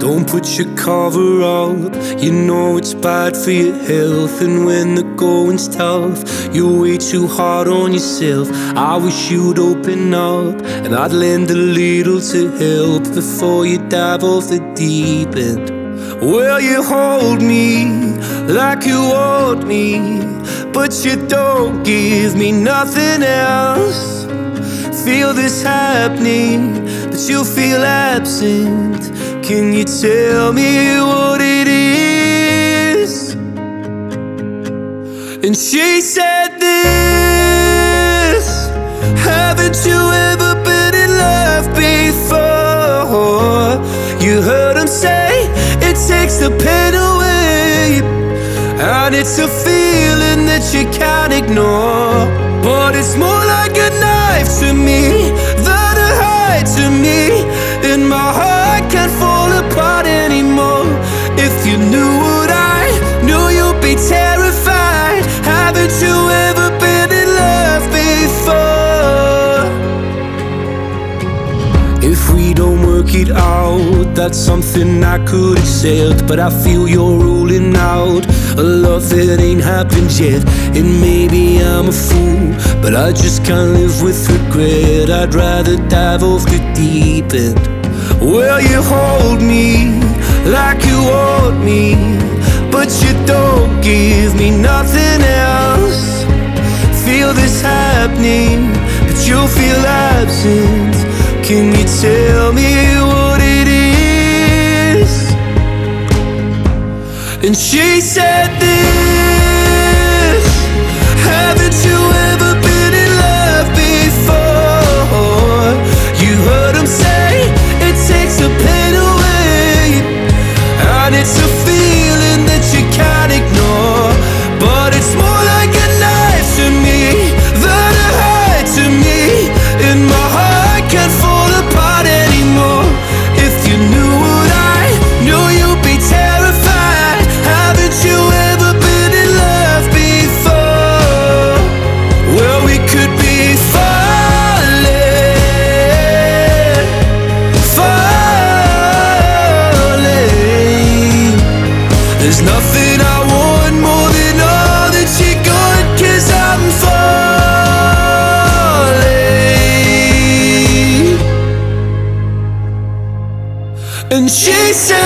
Don't put your cover up, you know it's bad for your health. And when the going's tough, you're way too hard on yourself. I wish you'd open up, and I'd lend a little to help before you dive off the deep end. Well, you hold me like you want me, but you don't give me nothing else. Feel this happening, but you feel absent. Can you tell me what it is? And she said this: haven't you ever been in love before? You heard him say it takes the pain away, and it's a feeling that you can't ignore. But it's more like a knife to me than a hide to me, and my heart can't fall apart anymore. If you knew what I knew, you'd be terrified. Haven't you ever been in love before? If we don't work it out, that's something I could accept, but I feel you're ruling out a love that ain't happened yet. And maybe I'm a fool, but I just can't live with regret. I'd rather dive off the deep end. Well, you hold me like you want me, but you don't give me nothing else. Feel this happening, but you feel absent. Can you tell me what it is? And she said this: haven't you ever been in love before? You heard him say it takes the pain away, and it's a feeling that you can't ignore. But it's more like a knife to me than a hide to me, and my heart can't fall apart anymore. If you knew what I knew, you'd be terrified. Haven't you ever been in love before? Well, we could be falling, falling. There's nothing I want more than all that you got, 'cause I'm falling. And she said